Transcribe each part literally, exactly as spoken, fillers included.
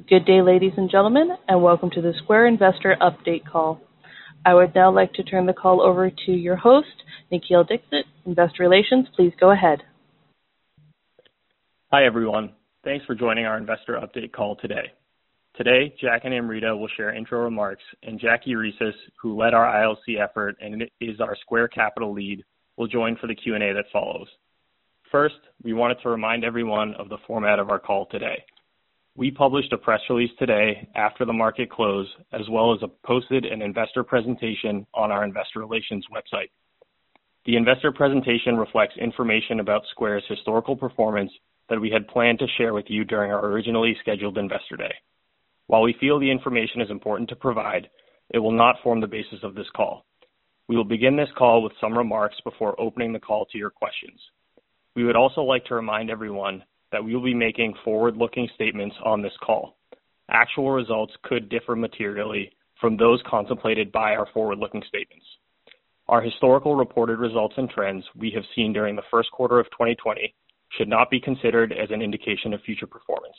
Good day, ladies and gentlemen, and welcome to the Square Investor Update Call. I would now like to turn the call over to your host, Nikhil Dixit, Investor Relations. Please go ahead. Hi, everyone. Thanks for joining our Investor Update Call today. Today, Jack and Amrita will share intro remarks, and Jackie Reeses, who led our I L C effort and is our Square Capital lead, will join for the Q and A that follows. First, we wanted to remind everyone of the format of our call today. We published a press release today after the market close, as well as a posted an investor presentation on our investor relations website. The investor presentation reflects information about Square's historical performance that we had planned to share with you during our originally scheduled Investor Day. While we feel the information is important to provide, it will not form the basis of this call. We will begin this call with some remarks before opening the call to your questions. We would also like to remind everyone that we will be making forward-looking statements on this call. Actual results could differ materially from those contemplated by our forward-looking statements. Our historical reported results and trends we have seen during the first quarter of twenty twenty should not be considered as an indication of future performance.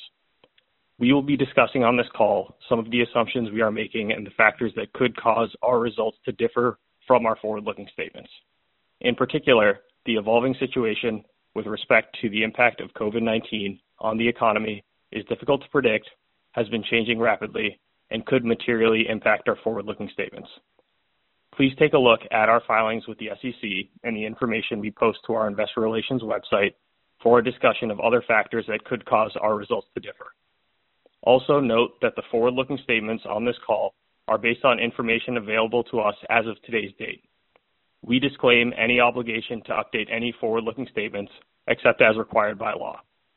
We will be discussing on this call some of the assumptions we are making and the factors that could cause our results to differ from our forward-looking statements. In particular, the evolving situation with respect to the impact of COVID nineteen on the economy is difficult to predict, has been changing rapidly, and could materially impact our forward-looking statements. Please take a look at our filings with the S E C and the information we post to our investor relations website for a discussion of other factors that could cause our results to differ. Also note that the forward-looking statements on this call are based on information available to us as of today's date. We disclaim any obligation to update any forward-looking statements except as required by law.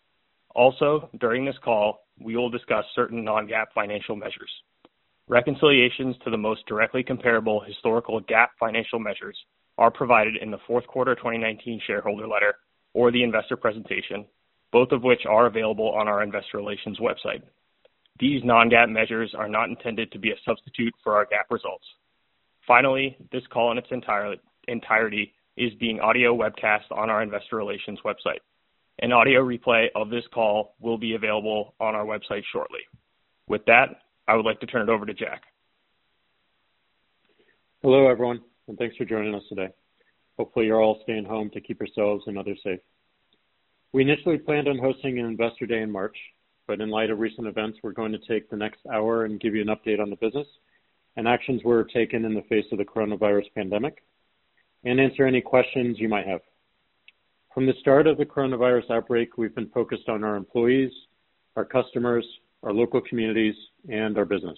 Also, during this call, we will discuss certain non-GAAP financial measures. Reconciliations to the most directly comparable historical GAAP financial measures are provided in the fourth quarter twenty nineteen shareholder letter or the investor presentation, both of which are available on our investor relations website. These non-GAAP measures are not intended to be a substitute for our GAAP results. Finally, this call in its entirety entirety is being audio webcast on our investor relations website. An audio replay of this call will be available on our website shortly. With that, I would like to turn it over to Jack. Hello, everyone, and thanks for joining us today. Hopefully you're all staying home to keep yourselves and others safe. We initially planned on hosting an Investor Day in March, but in light of recent events, we're going to take the next hour and give you an update on the business and actions were taken in the face of the coronavirus pandemic, and answer any questions you might have. From the start of the coronavirus outbreak, we've been focused on our employees, our customers, our local communities, and our business.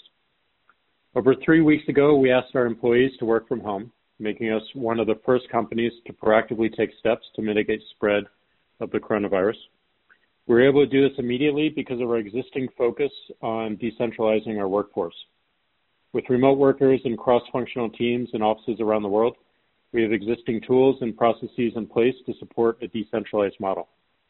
Over three weeks ago, we asked our employees to work from home, making us one of the first companies to proactively take steps to mitigate spread of the coronavirus. We were able to do this immediately because of our existing focus on decentralizing our workforce. With remote workers and cross-functional teams in offices around the world, we have existing tools and processes in place to support a decentralized model.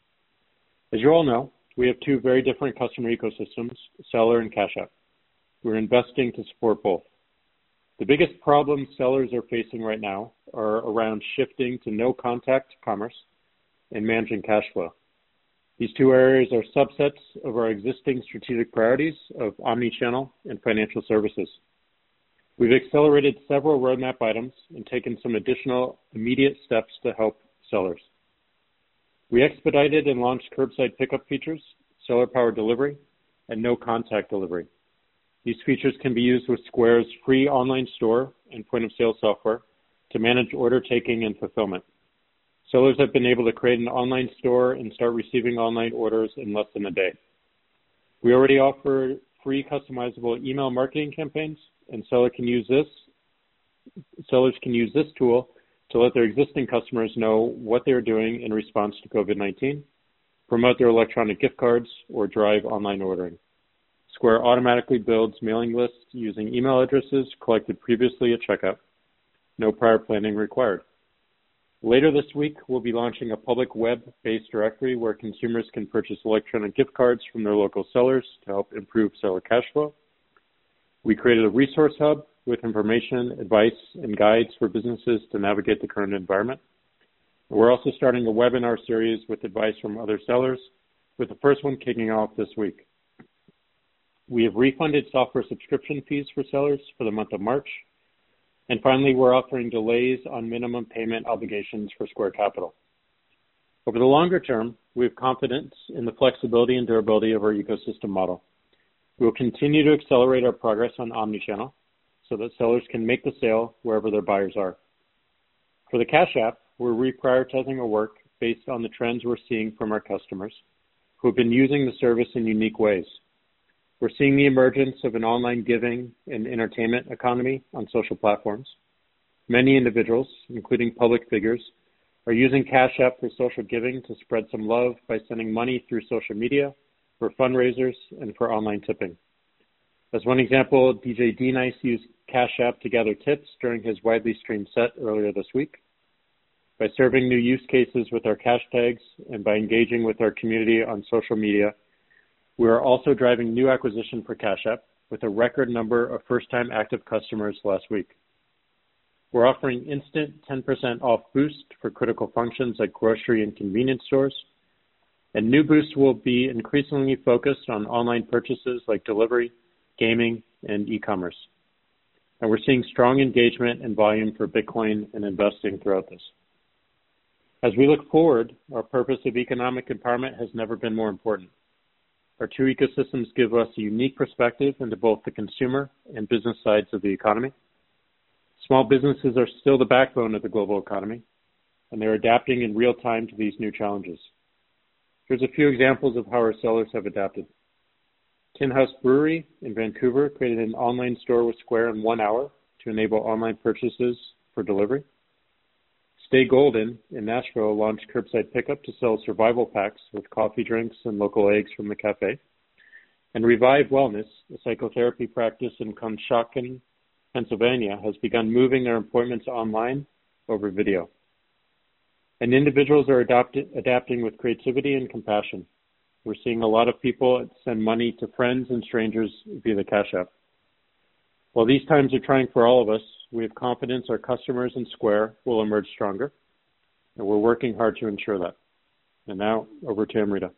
As you all know, we have two very different customer ecosystems, Seller and Cash App. We're investing to support both. The biggest problems sellers are facing right now are around shifting to no-contact commerce and managing cash flow. These two areas are subsets of our existing strategic priorities of omnichannel and financial services. We've accelerated several roadmap items and taken some additional immediate steps to help sellers. We expedited and launched curbside pickup features, seller-powered delivery, and no-contact delivery. These features can be used with Square's free online store and point-of-sale software to manage order taking and fulfillment. Sellers have been able to create an online store and start receiving online orders in less than a day. We already offer free customizable email marketing campaigns, and seller can use this, sellers can use this tool to let their existing customers know what they're doing in response to COVID nineteen, promote their electronic gift cards, or drive online ordering. Square automatically builds mailing lists using email addresses collected previously at checkout. No prior planning required. Later this week, we'll be launching a public web-based directory where consumers can purchase electronic gift cards from their local sellers to help improve seller cash flow. We created a resource hub with information, advice, and guides for businesses to navigate the current environment. We're also starting a webinar series with advice from other sellers, with the first one kicking off this week. We have refunded software subscription fees for sellers for the month of March. And finally, we're offering delays on minimum payment obligations for Square Capital. Over the longer term, we have confidence in the flexibility and durability of our ecosystem model. We will continue to accelerate our progress on omnichannel so that sellers can make the sale wherever their buyers are. For the Cash App, we're reprioritizing our work based on the trends we're seeing from our customers who have been using the service in unique ways. We're seeing the emergence of an online giving and entertainment economy on social platforms. Many individuals, including public figures, are using Cash App for social giving to spread some love by sending money through social media, for fundraisers, and for online tipping. As one example, D J D-Nice used Cash App to gather tips during his widely streamed set earlier this week. By serving new use cases with our cash tags and by engaging with our community on social media, we are also driving new acquisition for Cash App with a record number of first-time active customers last week. We're offering instant ten percent off boost for critical functions like grocery and convenience stores. And new boosts will be increasingly focused on online purchases like delivery, gaming, and e-commerce. And we're seeing strong engagement and volume for Bitcoin and investing throughout this. As we look forward, our purpose of economic empowerment has never been more important. Our two ecosystems give us a unique perspective into both the consumer and business sides of the economy. Small businesses are still the backbone of the global economy, and they're adapting in real time to these new challenges. Here's a few examples of how our sellers have adapted. Tin House Brewery in Vancouver created an online store with Square in one hour to enable online purchases for delivery. Stay Golden in Nashville launched curbside pickup to sell survival packs with coffee drinks and local eggs from the cafe. And Revive Wellness, a psychotherapy practice in Conshohocken, Pennsylvania, has begun moving their appointments online over video. And individuals are adapti- adapting with creativity and compassion. We're seeing a lot of people send money to friends and strangers via the Cash App. While these times are trying for all of us, we have confidence our customers and Square will emerge stronger, and we're working hard to ensure that. And now, over to Amrita.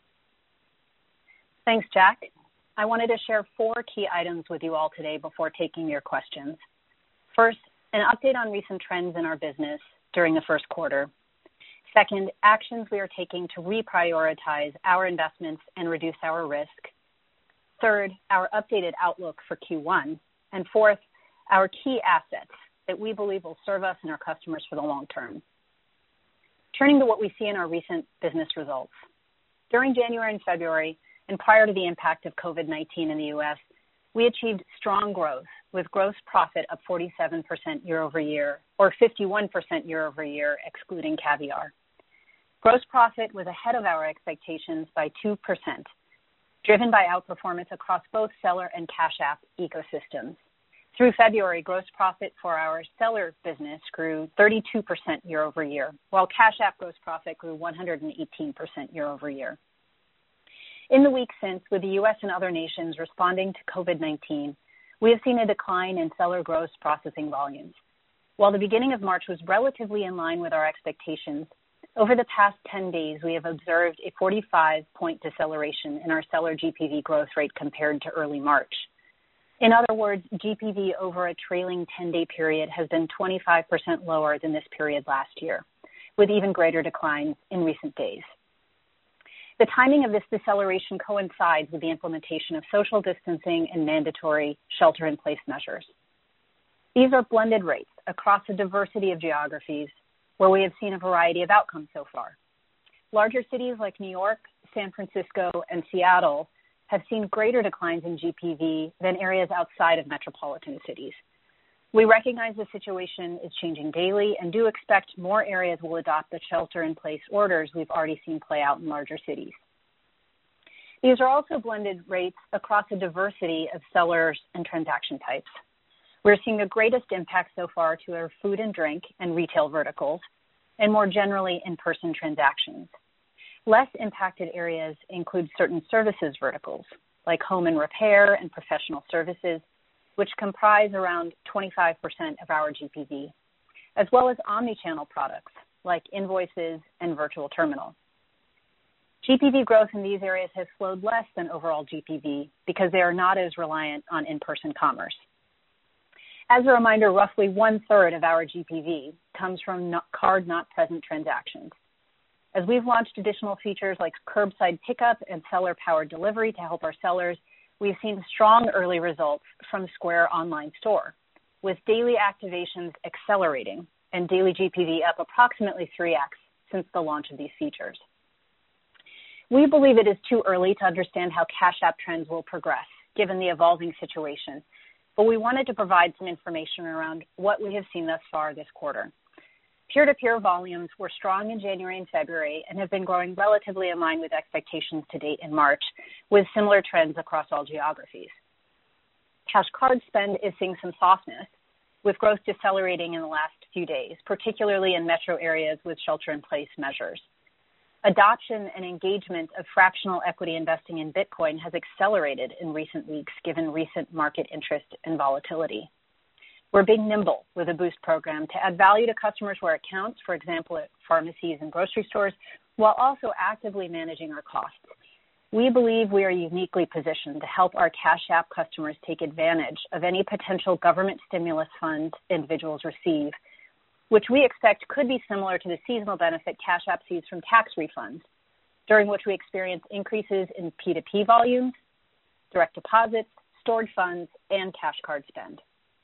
Thanks, Jack. I wanted to share four key items with you all today before taking your questions. First, an update on recent trends in our business during the first quarter. Second, actions we are taking to reprioritize our investments and reduce our risk. Third, our updated outlook for Q one. And fourth, our key assets that we believe will serve us and our customers for the long term. Turning to what we see in our recent business results. During January and February, and prior to the impact of COVID nineteen in the U S, we achieved strong growth with gross profit up forty-seven percent year over year, or fifty-one percent year over year, excluding Caviar. Gross profit was ahead of our expectations by two percent, driven by outperformance across both seller and Cash App ecosystems. Through February, gross profit for our seller business grew thirty-two percent year over year, while Cash App gross profit grew one hundred eighteen percent year over year. In the weeks since, with the U S and other nations responding to COVID nineteen, we have seen a decline in seller gross processing volumes. While the beginning of March was relatively in line with our expectations, over the past ten days, we have observed a forty-five point deceleration in our seller G P V growth rate compared to early March. In other words, G P V over a trailing ten-day period has been twenty-five percent lower than this period last year, with even greater declines in recent days. The timing of this deceleration coincides with the implementation of social distancing and mandatory shelter-in-place measures. These are blended rates across a diversity of geographies where we have seen a variety of outcomes so far. Larger cities like New York, San Francisco, and Seattle have seen greater declines in G P V than areas outside of metropolitan cities. We recognize the situation is changing daily and do expect more areas will adopt the shelter-in-place orders we've already seen play out in larger cities. These are also blended rates across a diversity of sellers and transaction types. We're seeing the greatest impact so far to our food and drink and retail verticals, and more generally in-person transactions. Less impacted areas include certain services verticals, like home and repair and professional services, which comprise around twenty-five percent of our G P V, as well as omnichannel products like invoices and virtual terminal. G P V growth in these areas has slowed less than overall G P V because they are not as reliant on in-person commerce. As a reminder, roughly one-third of our G P V comes from not card-not-present transactions. As we've launched additional features like curbside pickup and seller-powered delivery to help our sellers, we've seen strong early results from Square Online Store, with daily activations accelerating and daily G P V up approximately three X since the launch of these features. We believe it is too early to understand how Cash App trends will progress, given the evolving situation, but we wanted to provide some information around what we have seen thus far this quarter. Peer-to-peer volumes were strong in January and February and have been growing relatively in line with expectations to date in March, with similar trends across all geographies. Cash Card spend is seeing some softness, with growth decelerating in the last few days, particularly in metro areas with shelter-in-place measures. Adoption and engagement of fractional equity investing in Bitcoin has accelerated in recent weeks given recent market interest and volatility. We're being nimble with a Boost program to add value to customers where it counts, for example, at pharmacies and grocery stores, while also actively managing our costs. We believe we are uniquely positioned to help our Cash App customers take advantage of any potential government stimulus funds individuals receive, which we expect could be similar to the seasonal benefit Cash App sees from tax refunds, during which we experience increases in P two P volumes, direct deposits, stored funds, and Cash Card spend.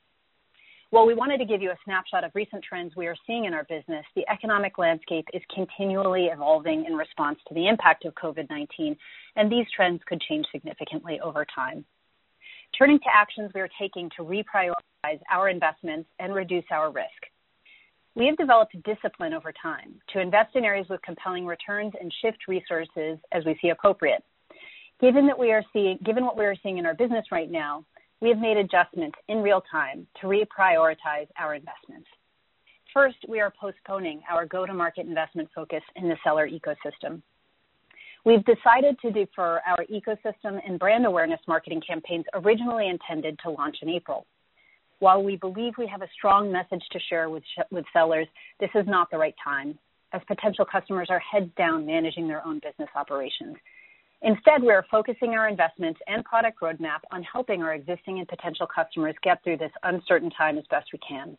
While we wanted to give you a snapshot of recent trends we are seeing in our business, the economic landscape is continually evolving in response to the impact of COVID nineteen, and these trends could change significantly over time. Turning to actions we are taking to reprioritize our investments and reduce our risk. We have developed discipline over time to invest in areas with compelling returns and shift resources as we see appropriate. Given that we are seeing, given what we are seeing in our business right now, we have made adjustments in real time to reprioritize our investments. First, we are postponing our go-to-market investment focus in the seller ecosystem. We've decided to defer our ecosystem and brand awareness marketing campaigns originally intended to launch in April. While we believe we have a strong message to share with, sh- with sellers, this is not the right time, as potential customers are heads down managing their own business operations. Instead, we are focusing our investments and product roadmap on helping our existing and potential customers get through this uncertain time as best we can.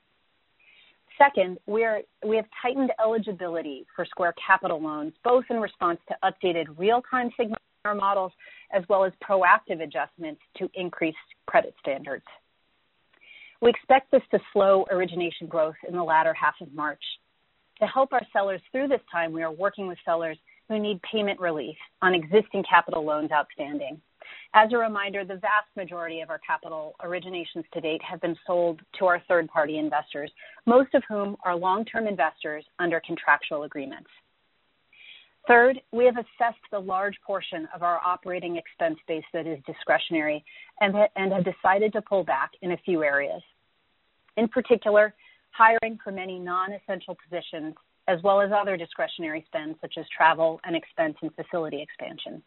Second, we, are, we have tightened eligibility for Square Capital loans, both in response to updated real-time signals in our models, as well as proactive adjustments to increase credit standards. We expect this to slow origination growth in the latter half of March. To help our sellers through this time, we are working with sellers who need payment relief on existing capital loans outstanding. As a reminder, the vast majority of our capital originations to date have been sold to our third-party investors, most of whom are long-term investors under contractual agreements. Third, we have assessed the large portion of our operating expense base that is discretionary and, ha- and have decided to pull back in a few areas. In particular, hiring for many non-essential positions, as well as other discretionary spend such as travel and expense and facility expansion.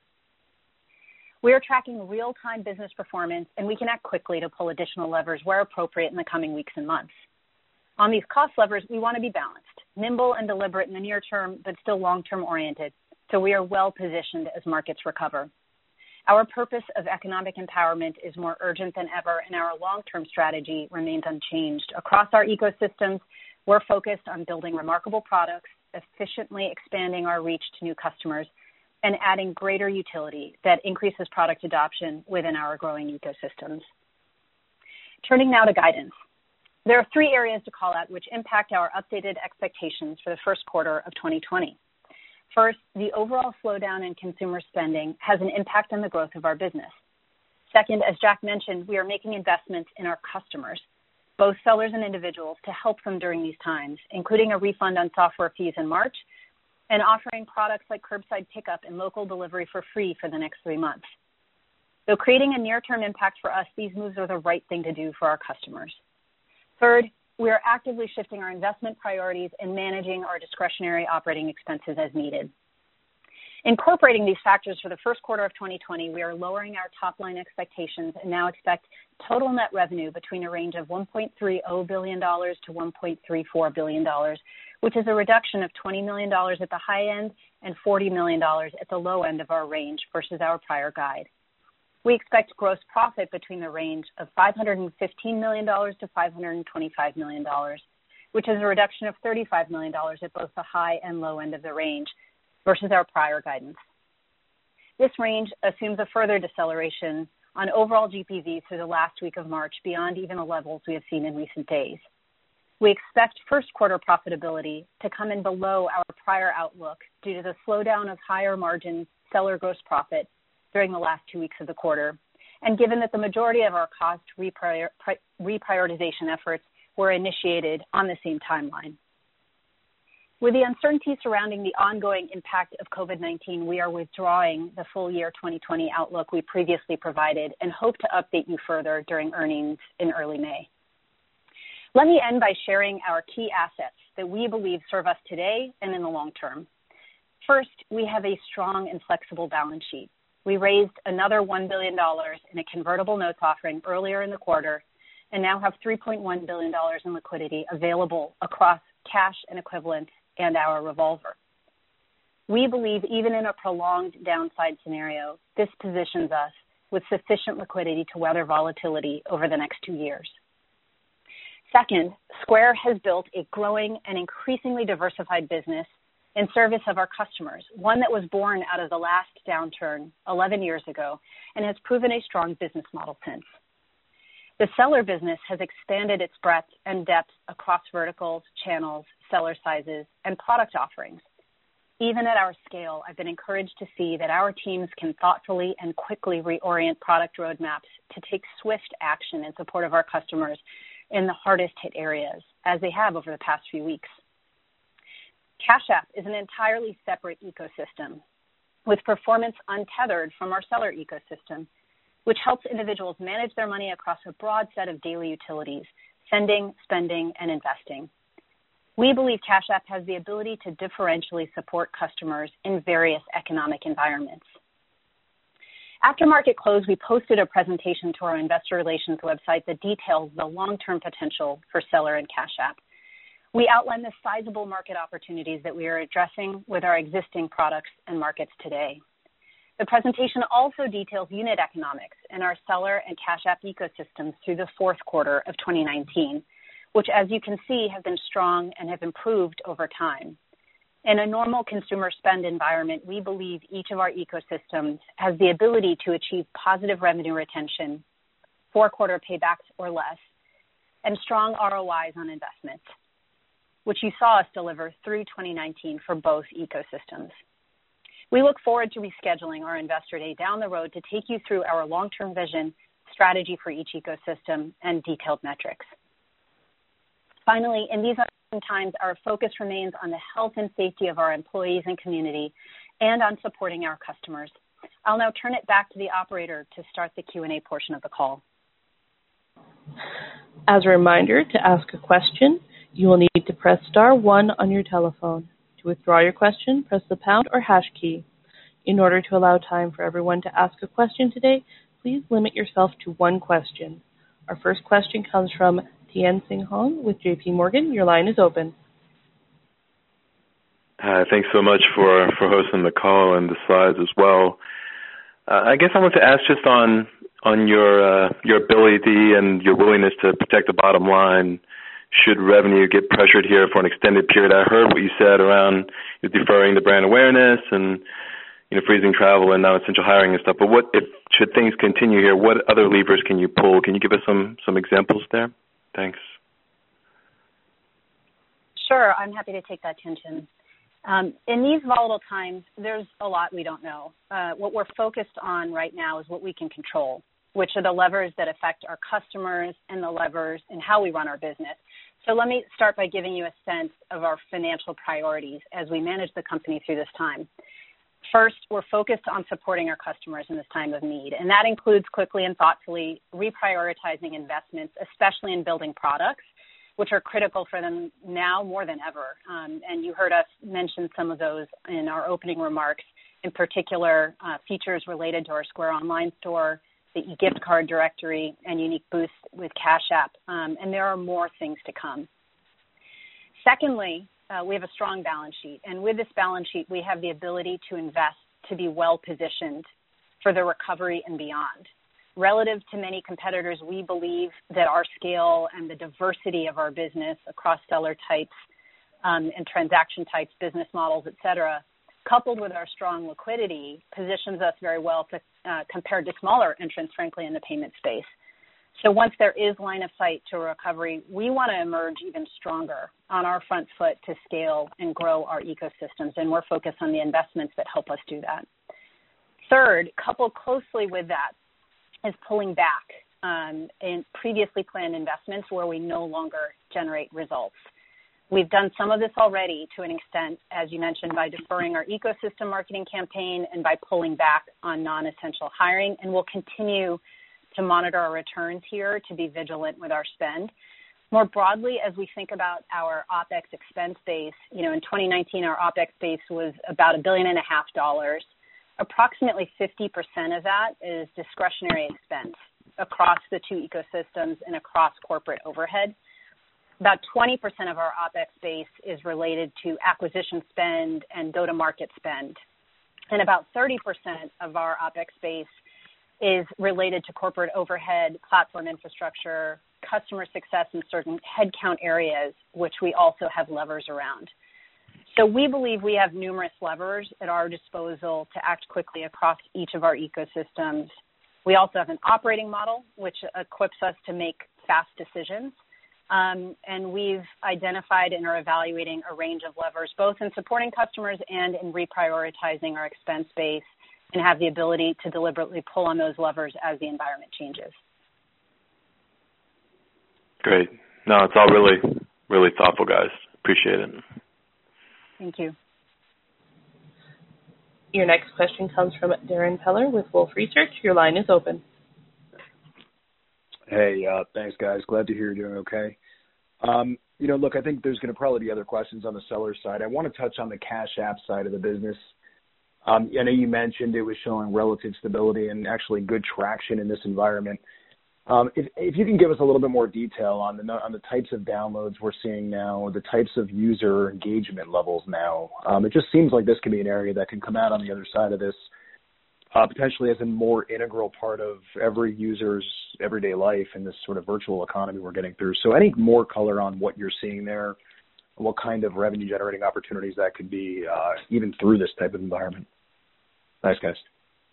We are tracking real-time business performance, and we can act quickly to pull additional levers where appropriate in the coming weeks and months. On these cost levers, we want to be balanced, nimble and deliberate in the near term, but still long-term oriented, so we are well positioned as markets recover. Our purpose of economic empowerment is more urgent than ever, and our long-term strategy remains unchanged. Across our ecosystems, we're focused on building remarkable products, efficiently expanding our reach to new customers, and adding greater utility that increases product adoption within our growing ecosystems. Turning now to guidance. There are three areas to call out which impact our updated expectations for the first quarter of twenty twenty. First, the overall slowdown in consumer spending has an impact on the growth of our business. Second, as Jack mentioned, we are making investments in our customers, both sellers and individuals, to help them during these times, including a refund on software fees in March and offering products like curbside pickup and local delivery for free for the next three months. Though creating a near-term impact for us, these moves are the right thing to do for our customers. Third, we are actively shifting our investment priorities and managing our discretionary operating expenses as needed. Incorporating these factors for the first quarter of twenty twenty, we are lowering our top-line expectations and now expect total net revenue between a range of one point three zero billion dollars to one point three four billion dollars, which is a reduction of twenty million dollars at the high end and forty million dollars at the low end of our range versus our prior guide. We expect gross profit between the range of five hundred fifteen million dollars to five hundred twenty-five million dollars, which is a reduction of thirty-five million dollars at both the high and low end of the range versus our prior guidance. This range assumes a further deceleration on overall G P V through the last week of March beyond even the levels we have seen in recent days. We expect first quarter profitability to come in below our prior outlook due to the slowdown of higher margin seller gross profit during the last two weeks of the quarter, and given that the majority of our cost reprior- reprioritization efforts were initiated on the same timeline. With the uncertainty surrounding the ongoing impact of COVID nineteen, we are withdrawing the full year twenty twenty outlook we previously provided and hope to update you further during earnings in early May. Let me end by sharing our key assets that we believe serve us today and in the long term. First, we have a strong and flexible balance sheet. We raised another one billion dollars in a convertible notes offering earlier in the quarter and now have three point one billion dollars in liquidity available across cash and equivalents and our revolver. We believe even in a prolonged downside scenario, this positions us with sufficient liquidity to weather volatility over the next two years. Second, Square has built a growing and increasingly diversified business in service of our customers, one that was born out of the last downturn eleven years ago and has proven a strong business model since. The seller business has expanded its breadth and depth across verticals, channels, seller sizes, and product offerings. Even at our scale, I've been encouraged to see that our teams can thoughtfully and quickly reorient product roadmaps to take swift action in support of our customers in the hardest hit areas, as they have over the past few weeks. Cash App is an entirely separate ecosystem with performance untethered from our seller ecosystem, which helps individuals manage their money across a broad set of daily utilities, sending, spending, and investing. We believe Cash App has the ability to differentially support customers in various economic environments. After market close, we posted a presentation to our investor relations website that details the long-term potential for Seller and Cash App. We outline the sizable market opportunities that we are addressing with our existing products and markets today. The presentation also details unit economics in our Seller and Cash App ecosystems through the fourth quarter of twenty nineteen, which, as you can see, have been strong and have improved over time. In a normal consumer spend environment, we believe each of our ecosystems has the ability to achieve positive revenue retention, four-quarter paybacks or less, and strong R O Is on investments, which you saw us deliver through twenty nineteen for both ecosystems. We look forward to rescheduling our Investor Day down the road to take you through our long-term vision, strategy for each ecosystem, and detailed metrics. Finally, in these uncertain times, our focus remains on the health and safety of our employees and community and on supporting our customers. I'll now turn it back to the operator to start the Q and A portion of the call. As a reminder, to ask a question, you will need to press star one on your telephone. To withdraw your question, press the pound or hash key. In order to allow time for everyone to ask a question today, please limit yourself to one question. Our first question comes from Tien-Tsin Huang with J P Morgan. Your line is open. Hi, thanks so much for, for hosting the call and the slides as well. Uh, I guess I want to ask just on on your uh, your ability and your willingness to protect the bottom line should revenue get pressured here for an extended period. I heard what you said around deferring the brand awareness and you know freezing travel and non-essential hiring and stuff. But what if should things continue here? What other levers can you pull? Can you give us some some examples there? Thanks. Sure, I'm happy to take that, Tien-Tsin. Um, in these volatile times, there's a lot we don't know. Uh, what we're focused on right now is what we can control, which are the levers that affect our customers and the levers in how we run our business. So let me start by giving you a sense of our financial priorities as we manage the company through this time. First, we're focused on supporting our customers in this time of need, and that includes quickly and thoughtfully reprioritizing investments, especially in building products, which are critical for them now more than ever. Um, and you heard us mention some of those in our opening remarks in particular uh, features related to our Square Online store, the e-gift card directory, and unique boosts with Cash App. Um, and there are more things to come. Secondly, uh, we have a strong balance sheet. And with this balance sheet, we have the ability to invest to be well-positioned for the recovery and beyond. Relative to many competitors, we believe that our scale and the diversity of our business across seller types um, and transaction types, business models, et cetera, coupled with our strong liquidity, positions us very well to, uh, compared to smaller entrants, frankly, in the payment space. So once there is line of sight to recovery, we want to emerge even stronger on our front foot to scale and grow our ecosystems, and we're focused on the investments that help us do that. Third, coupled closely with that is pulling back um, in previously planned investments where we no longer generate results. We've done some of this already to an extent, as you mentioned, by deferring our ecosystem marketing campaign and by pulling back on non-essential hiring, and we'll continue to monitor our returns here to be vigilant with our spend. More broadly, as we think about our OpEx expense base, you know, in twenty nineteen, our OpEx base was about a billion and a half dollars. Approximately fifty percent of that is discretionary expense across the two ecosystems and across corporate overhead. About twenty percent of our OpEx base is related to acquisition spend and go-to-market spend. And about thirty percent of our OpEx base is related to corporate overhead, platform infrastructure, customer success in certain headcount areas, which we also have levers around. So we believe we have numerous levers at our disposal to act quickly across each of our ecosystems. We also have an operating model, which equips us to make fast decisions. Um, and we've identified and are evaluating a range of levers, both in supporting customers and in reprioritizing our expense base, and have the ability to deliberately pull on those levers as the environment changes. Great. No, it's all really, really thoughtful, guys. Appreciate it. Thank you. Your next question comes from Darrin Peller with Wolfe Research. Your line is open. Hey, uh, thanks, guys. Glad to hear you're doing okay. Um, you know, look, I think there's going to probably be other questions on the seller side. I want to touch on the Cash App side of the business. Um, I know you mentioned it was showing relative stability and actually good traction in this environment. Um, if, if you can give us a little bit more detail on the on the types of downloads we're seeing now, the types of user engagement levels now, um, it just seems like this could be an area that can come out on the other side of this, uh, potentially as a more integral part of every user's everyday life in this sort of virtual economy we're getting through. So any more color on what you're seeing there, what kind of revenue generating opportunities that could be uh, even through this type of environment? Thanks, guys.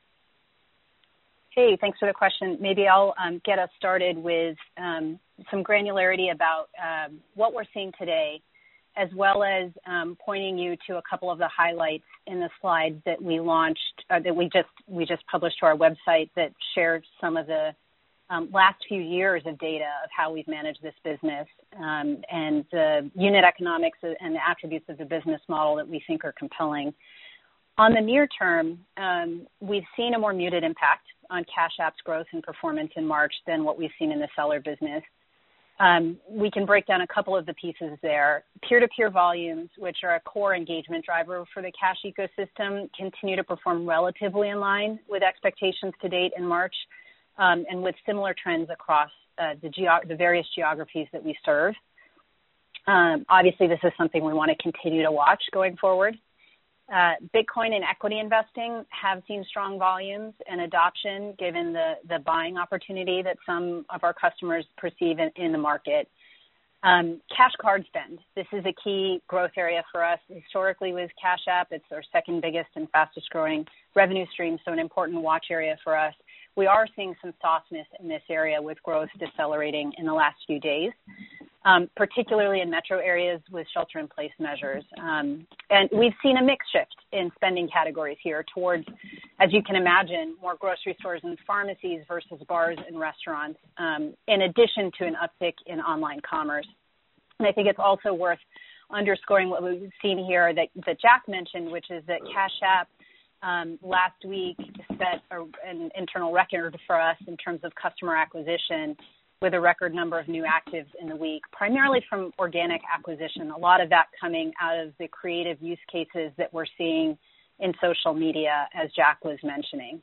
Hey, thanks for the question. Maybe I'll um, get us started with um, some granularity about um, what we're seeing today, as well as um, pointing you to a couple of the highlights in the slides that we launched, uh, that we just we just published to our website that shared some of the um, last few years of data of how we've managed this business um, and the unit economics and the attributes of the business model that we think are compelling. On the near term, um, we've seen a more muted impact on Cash App's growth and performance in March than what we've seen in the seller business. Um, we can break down a couple of the pieces there. Peer-to-peer volumes, which are a core engagement driver for the Cash ecosystem, continue to perform relatively in line with expectations to date in March, um, and with similar trends across uh, the, geog- the various geographies that we serve. Um, obviously, this is something we want to continue to watch going forward. Uh, Bitcoin and equity investing have seen strong volumes and adoption given the, the buying opportunity that some of our customers perceive in, in the market. Um, cash card spend. This is a key growth area for us. Historically with Cash App, it's our second biggest and fastest growing revenue stream, so an important watch area for us. We are seeing some softness in this area with growth decelerating in the last few days, um, particularly in metro areas with shelter-in-place measures. Um, and we've seen a mix shift in spending categories here towards, as you can imagine, more grocery stores and pharmacies versus bars and restaurants, um, in addition to an uptick in online commerce. And I think it's also worth underscoring what we've seen here that, that Jack mentioned, which is that Cash App Um, last week set a, an internal record for us in terms of customer acquisition with a record number of new actives in the week, primarily from organic acquisition, a lot of that coming out of the creative use cases that we're seeing in social media, as Jack was mentioning.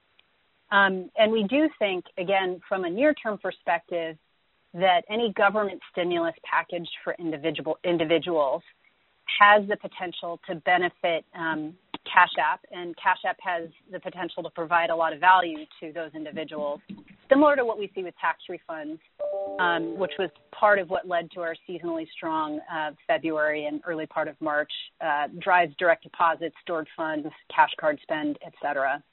Um, and we do think, again, from a near-term perspective, that any government stimulus package for individual individuals has the potential to benefit um, Cash App, and Cash App has the potential to provide a lot of value to those individuals, similar to what we see with tax refunds, um, which was part of what led to our seasonally strong uh, February and early part of March, uh, drives direct deposits, stored funds, cash card spend, et cetera.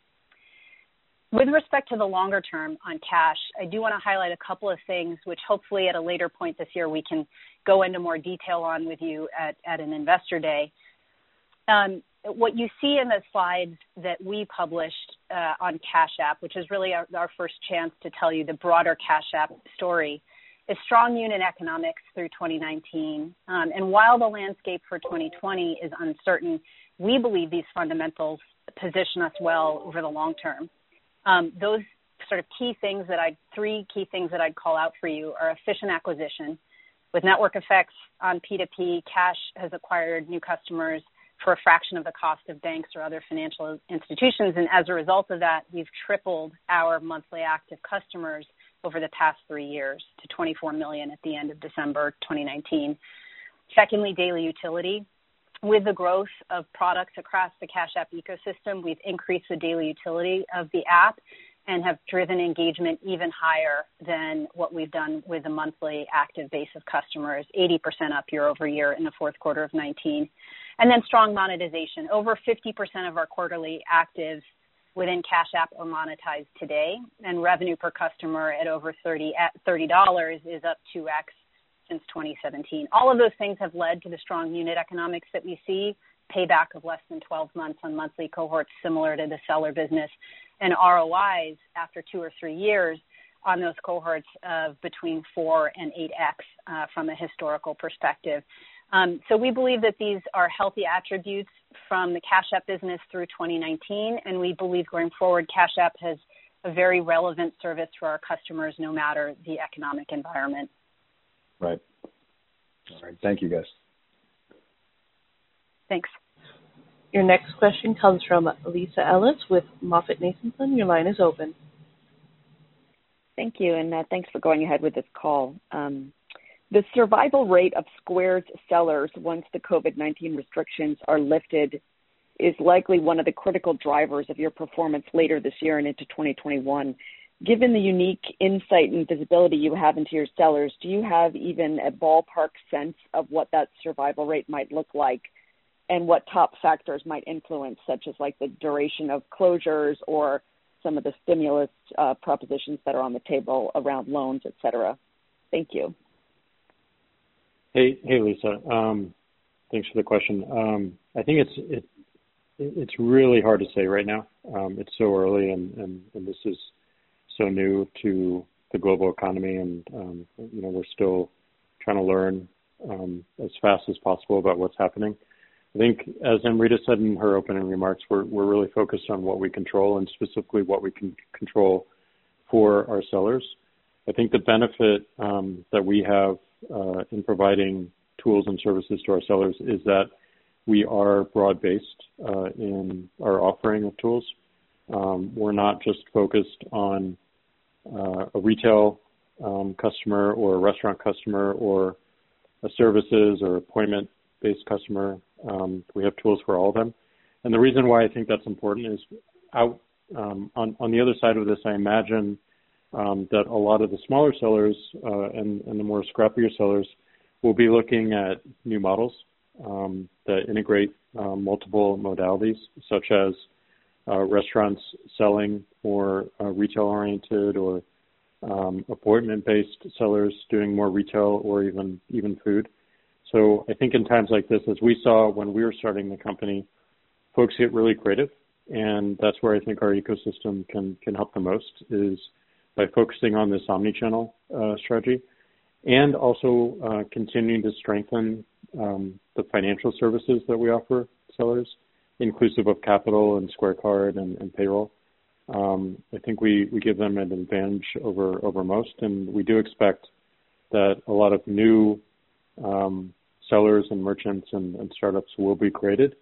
With respect to the longer term on cash, I do want to highlight a couple of things which hopefully at a later point this year we can go into more detail on with you at, at an investor day. Um, what you see in the slides that we published uh, on Cash App, which is really our, our first chance to tell you the broader Cash App story, is strong unit economics through twenty nineteen. Um, and while the landscape for twenty twenty is uncertain, we believe these fundamentals position us well over the long term. Um, those sort of key things that I'd, three key things that I'd call out for you are efficient acquisition. With network effects on P two P, Cash has acquired new customers for a fraction of the cost of banks or other financial institutions. And as a result of that, we've tripled our monthly active customers over the past three years to twenty-four million at the end of December twenty nineteen. Secondly, daily utility. With the growth of products across the Cash App ecosystem, we've increased the daily utility of the app and have driven engagement even higher than what we've done with the monthly active base of customers, eighty percent up year over year in the fourth quarter of nineteen. And then strong monetization. Over fifty percent of our quarterly actives within Cash App are monetized today, and revenue per customer at over thirty dollars is up two X since twenty seventeen. All of those things have led to the strong unit economics that we see, payback of less than twelve months on monthly cohorts similar to the seller business, and R O Is after two or three years on those cohorts of between four and eight X uh, from a historical perspective. Um, so we believe that these are healthy attributes from the Cash App business through twenty nineteen, and we believe going forward Cash App has a very relevant service for our customers no matter the economic environment. Right. All right. Thank you, guys. Thanks. Your next question comes from Lisa Ellis with MoffettNathanson. Your line is open. Thank you, and uh, thanks for going ahead with this call. Um, the survival rate of Square's sellers once the COVID nineteen restrictions are lifted is likely one of the critical drivers of your performance later this year and into twenty twenty-one. Given the unique insight and visibility you have into your sellers, do you have even a ballpark sense of what that survival rate might look like and what top factors might influence, such as like the duration of closures or some of the stimulus uh, propositions that are on the table around loans, et cetera? Thank you. Hey, hey, Lisa. Um, thanks for the question. Um, I think it's it, it's really hard to say right now. Um, it's so early, and, and, and this is so new to the global economy, and um, you know we're still trying to learn um, as fast as possible about what's happening. I think, as Amrita said in her opening remarks, we're we're really focused on what we control, and specifically what we can control for our sellers. I think the benefit um, that we have uh, in providing tools and services to our sellers is that we are broad-based uh, in our offering of tools. Um, we're not just focused on uh, a retail um, customer or a restaurant customer or a services or appointment-based customer. Um, we have tools for all of them. And the reason why I think that's important is out um, on, on the other side of this, I imagine um, that a lot of the smaller sellers uh, and, and the more scrappier sellers will be looking at new models um, that integrate uh, multiple modalities, such as Uh, restaurants selling more uh, retail-oriented or um, appointment-based sellers doing more retail or even even food. So I think in times like this, as we saw when we were starting the company, folks get really creative, and that's where I think our ecosystem can can help the most is by focusing on this omni-channel uh, strategy and also uh, continuing to strengthen um, the financial services that we offer sellers, inclusive of capital and Square Card and, and payroll. Um, I think we, we give them an advantage over over most, and we do expect that a lot of new um, sellers and merchants and, and startups will be created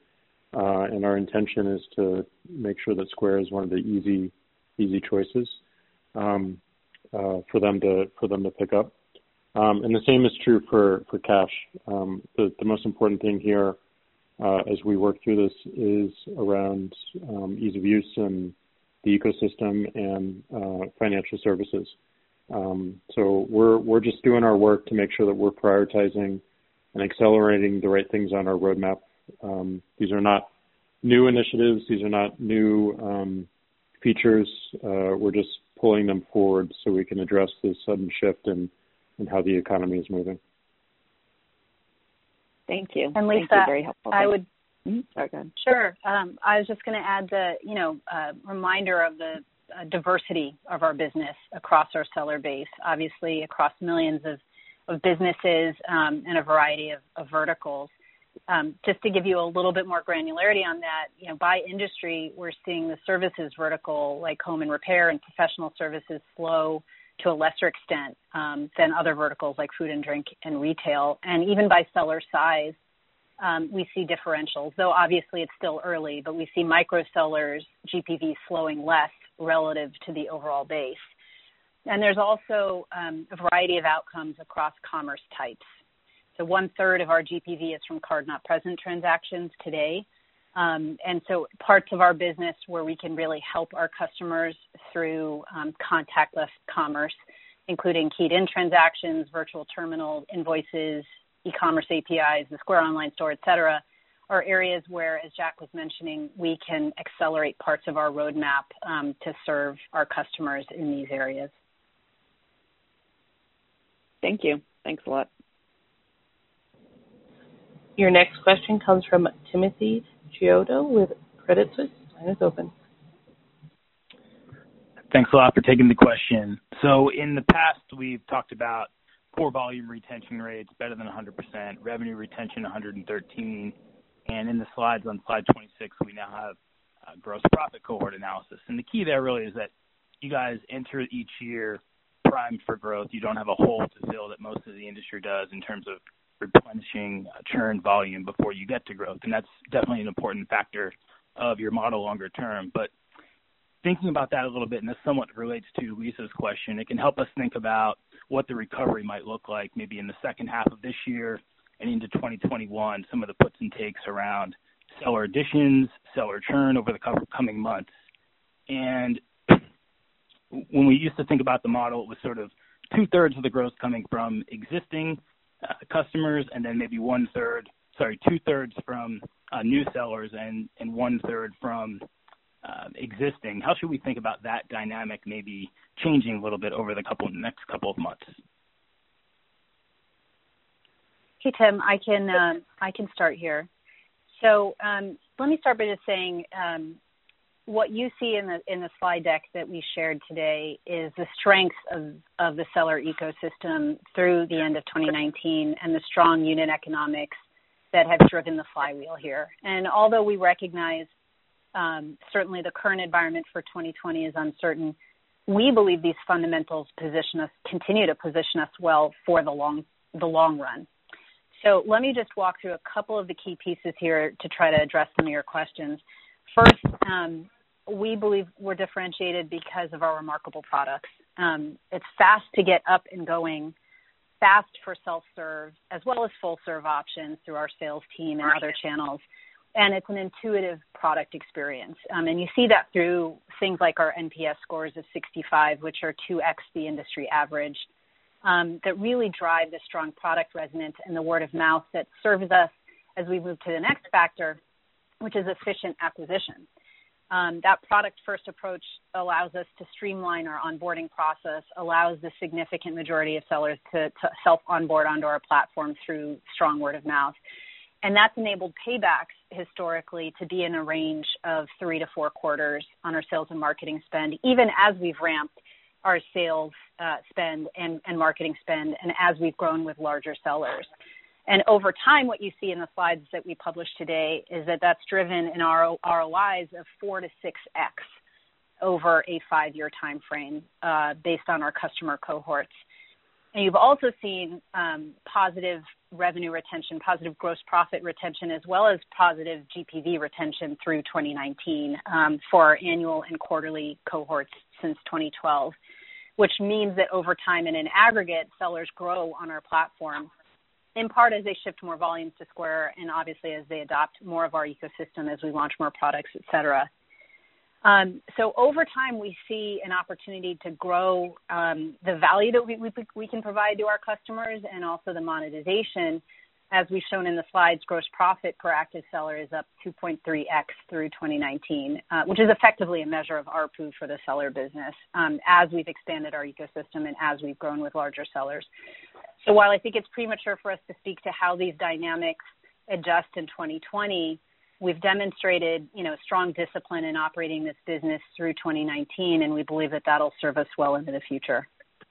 uh, and our intention is to make sure that Square is one of the easy, easy choices um, uh, for them to for them to pick up. Um, and the same is true for for Cash. Um, the, the most important thing here, uh, as we work through this, is around um, ease of use and the ecosystem and uh, financial services. Um, so we're we're just doing our work to make sure that we're prioritizing and accelerating the right things on our roadmap. Um, these are not new initiatives. These are not new um, features. Uh, we're just pulling them forward so we can address this sudden shift in, in how the economy is moving. Thank you. And Lisa, Thank you. Very helpful. I would. Mm-hmm. Sorry, go ahead. Sure. Um, I was just going to add the, you know, uh, reminder of the uh, diversity of our business across our seller base, obviously across millions of, of businesses um, and a variety of, of verticals. Um, just to give you a little bit more granularity on that, you know, by industry, we're seeing the services vertical like home and repair and professional services slow to a lesser extent um, than other verticals like food and drink and retail. And even by seller size, um, we see differentials, though obviously it's still early, but we see micro sellers G P V slowing less relative to the overall base. And there's also um, a variety of outcomes across commerce types. So one third of our G P V is from card not present transactions today. Um, and so parts of our business where we can really help our customers through um, contactless commerce, including keyed in transactions, virtual terminal invoices, e-commerce A P Is, the Square Online Store, et cetera, are areas where, as Jack was mentioning, we can accelerate parts of our roadmap um, to serve our customers in these areas. Thank you. Thanks a lot. Your next question comes from Timothy Chiodo with Credit Suisse. Line is open. Thanks a lot for taking the question. So in the past, we've talked about core volume retention rates better than one hundred percent, revenue retention one hundred thirteen, and in the slides on slide twenty-six, we now have uh, gross profit cohort analysis. And the key there really is that you guys enter each year primed for growth. You don't have a hole to fill that most of the industry does in terms of replenishing uh, churn volume before you get to growth. And that's definitely an important factor of your model longer term. But thinking about that a little bit, and this somewhat relates to Lisa's question, it can help us think about what the recovery might look like maybe in the second half of this year and into twenty twenty-one, some of the puts and takes around seller additions, seller churn over the coming months. And when we used to think about the model, it was sort of two-thirds of the growth coming from existing uh, customers and then maybe one-third, sorry, two-thirds from uh, new sellers and, and one-third from uh, existing. How should we think about that dynamic maybe changing a little bit over the couple next couple of months? Hey, Tim, I can, uh, I can start here. So um, let me start by just saying um, what you see in the in the slide deck that we shared today is the strength of, of the seller ecosystem through the end of twenty nineteen and the strong unit economics that have driven the flywheel here. And although we recognize um, certainly the current environment for twenty twenty is uncertain, we believe these fundamentals position us, continue to position us well for the long the long run. So let me just walk through a couple of the key pieces here to try to address some of your questions. First, um, we believe we're differentiated because of our remarkable products. Um, it's fast to get up and going, fast for self-serve, as well as full-serve options through our sales team and other channels. And it's an intuitive product experience. Um, and you see that through things like our N P S scores of sixty-five, which are two x the industry average, um, that really drive the strong product resonance and the word of mouth that serves us as we move to the next factor, which is efficient acquisition. Um, that product-first approach allows us to streamline our onboarding process, allows the significant majority of sellers to, to self-onboard onto our platform through strong word of mouth. And that's enabled paybacks historically to be in a range of three to four quarters on our sales and marketing spend, even as we've ramped our sales uh, spend and, and marketing spend and as we've grown with larger sellers. And over time, what you see in the slides that we published today is that that's driven in R O Is of four to six x over a five-year time frame uh, based on our customer cohorts. And you've also seen um, positive revenue retention, positive gross profit retention, as well as positive G P V retention through twenty nineteen um, for our annual and quarterly cohorts since twenty twelve, which means that over time and in aggregate, sellers grow on our platform, in part as they shift more volumes to Square and obviously as they adopt more of our ecosystem as we launch more products, et cetera. Um, so over time, we see an opportunity to grow um, the value that we, we, we can provide to our customers and also the monetization. As we've shown in the slides, gross profit per active seller is up two point three x through twenty nineteen, uh, which is effectively a measure of A R P U for the seller business um, as we've expanded our ecosystem and as we've grown with larger sellers. So while I think it's premature for us to speak to how these dynamics adjust in twenty twenty, we've demonstrated, you know, strong discipline in operating this business through twenty nineteen, and we believe that that'll serve us well into the future.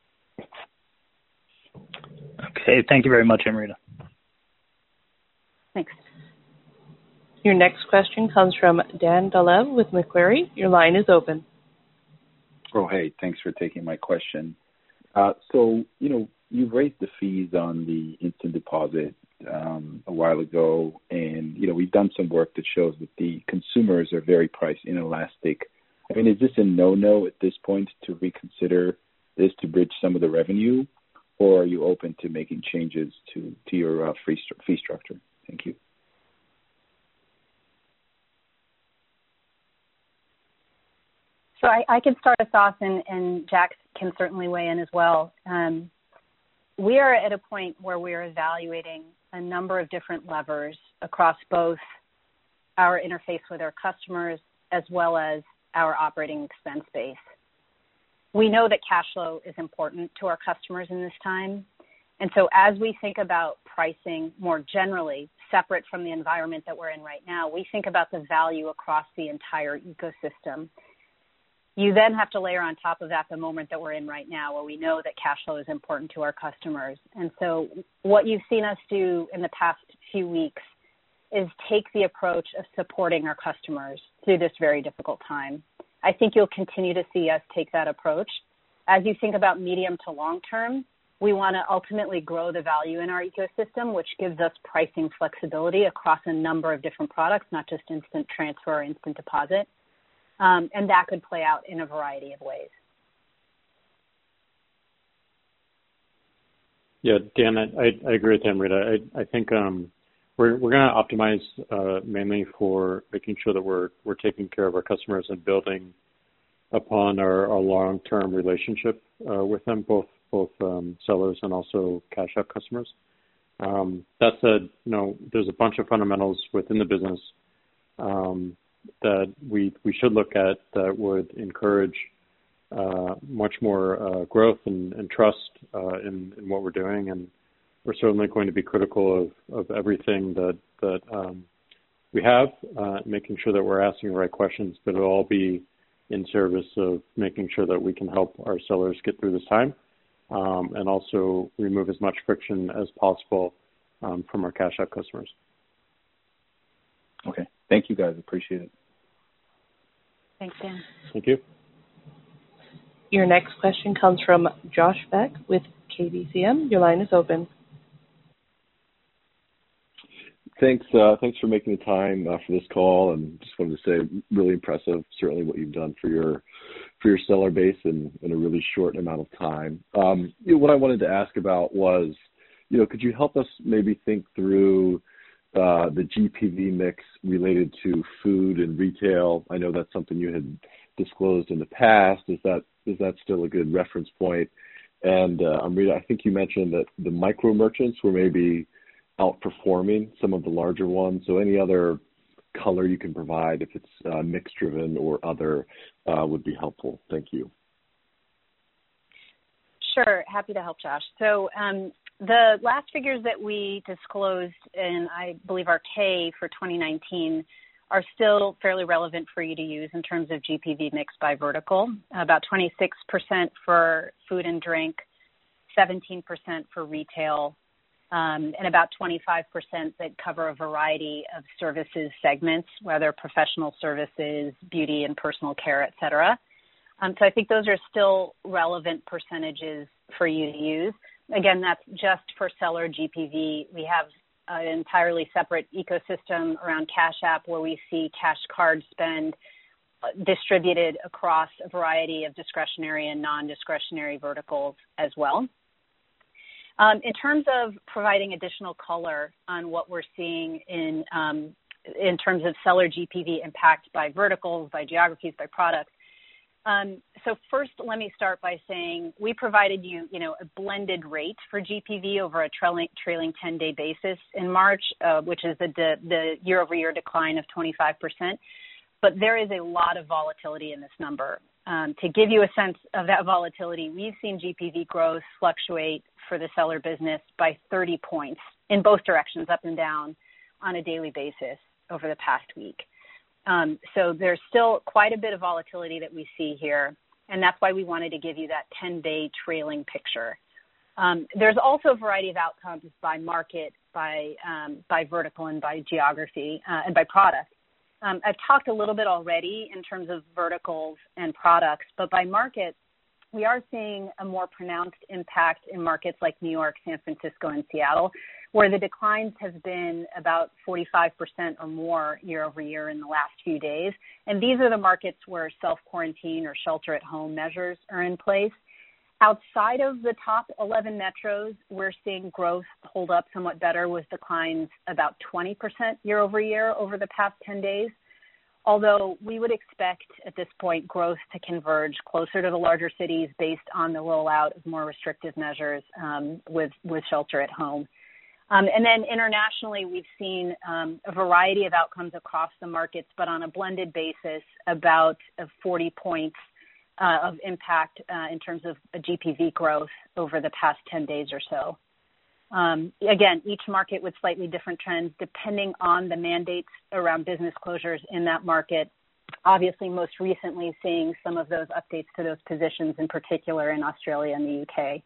Okay, thank you very much, Amrita. Thanks. Your next question comes from Dan Dolev with Macquarie. Your line is open. Oh, hey, thanks for taking my question. Uh, so, you know, you've raised the fees on the instant deposit um, a while ago, and, you know, we've done some work that shows that the consumers are very price inelastic. I mean, is this a no-no at this point to reconsider this to bridge some of the revenue, or are you open to making changes to, to your uh, fee, fee structure? Thank you. So I, I can start us off, and, and Jack can certainly weigh in as well. Um, we are at a point where we are evaluating a number of different levers across both our interface with our customers as well as our operating expense base. We know that cash flow is important to our customers in this time. And so as we think about pricing more generally, separate from the environment that we're in right now, we think about the value across the entire ecosystem. You then have to layer on top of that the moment that we're in right now, where we know that cash flow is important to our customers. And so what you've seen us do in the past few weeks is take the approach of supporting our customers through this very difficult time. I think you'll continue to see us take that approach. As you think about medium to long term, we want to ultimately grow the value in our ecosystem, which gives us pricing flexibility across a number of different products, not just instant transfer or instant deposit. Um, and that could play out in a variety of ways. Yeah, Dan, I, I agree with Amrita. I, I think um, we're we're going to optimize uh, mainly for making sure that we're we're taking care of our customers and building upon our, our long-term relationship uh, with them, both both um, sellers and also Cash App customers. Um, that said, you know, there's a bunch of fundamentals within the business um, that we we should look at that would encourage uh, much more uh, growth and, and trust uh, in, in what we're doing, and we're certainly going to be critical of, of everything that that um, we have, uh, making sure that we're asking the right questions, but it'll all be in service of making sure that we can help our sellers get through this time, um, and also remove as much friction as possible um, from our Cash App customers. Okay. Thank you, guys. Appreciate it. Thanks, Dan. Thank you. Your next question comes from Josh Beck with K B C M. Your line is open. Thanks. Uh, thanks for making the time uh, for this call, and just wanted to say, really impressive. Certainly, what you've done for your for your seller base in, in a really short amount of time. Um, you know, what I wanted to ask about was, you know, could you help us maybe think through uh, the G P V mix related to food and retail? I know that's something you had disclosed in the past. Is that is that still a good reference point? And uh, Amrita, I think you mentioned that the micro merchants were maybe outperforming some of the larger ones. So any other color you can provide, if it's uh, mix driven or other, uh, would be helpful. Thank you. Sure, happy to help, Josh. So um, the last figures that we disclosed in, I believe, our K for twenty nineteen are still fairly relevant for you to use in terms of G P V mix by vertical. About twenty-six percent for food and drink, seventeen percent for retail, um, and about twenty-five percent that cover a variety of services segments, whether professional services, beauty and personal care, et cetera. Um, so I think those are still relevant percentages for you to use. Again, that's just for seller G P V. We have an entirely separate ecosystem around Cash App where we see Cash Card spend distributed across a variety of discretionary and non-discretionary verticals as well. Um, in terms of providing additional color on what we're seeing in um, in terms of seller G P V impact by verticals, by geographies, by products. Um, so first, let me start by saying we provided you, you know, a blended rate for G P V over a trailing, trailing ten-day basis in March, uh, which is the, the, the year-over-year decline of twenty-five percent. But there is a lot of volatility in this number. Um, to give you a sense of that volatility, we've seen G P V growth fluctuate for the seller business by thirty points in both directions, up and down, on a daily basis over the past week. Um, so there's still quite a bit of volatility that we see here, and that's why we wanted to give you that ten-day trailing picture. Um, there's also a variety of outcomes by market, by um, by vertical, and by geography, uh, and by product. Um, I've talked a little bit already in terms of verticals and products, but by market, we are seeing a more pronounced impact in markets like New York, San Francisco, and Seattle, where the declines have been about forty-five percent or more year over year in the last few days. And these are the markets where self-quarantine or shelter-at-home measures are in place. Outside of the top eleven metros, we're seeing growth hold up somewhat better with declines about twenty percent year over year over the past ten days. Although we would expect at this point growth to converge closer to the larger cities based on the rollout of more restrictive measures um, with, with shelter at home. Um, and then internationally, we've seen um, a variety of outcomes across the markets, but on a blended basis, about uh, forty points uh, of impact uh, in terms of G P V growth over the past ten days or so. Um, again, each market with slightly different trends depending on the mandates around business closures in that market. Obviously, most recently seeing some of those updates to those positions, in particular in Australia and the U K.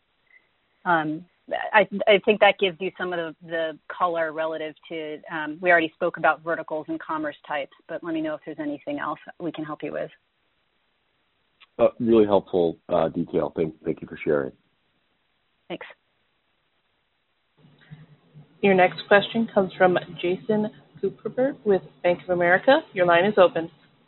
Um, I, I think that gives you some of the, the color relative to, um, we already spoke about verticals and commerce types, but let me know if there's anything else we can help you with. Uh, really helpful uh, detail. Thank, thank you for sharing. Thanks. Your next question comes from Jason Kupferberg with Bank of America. Your line is open.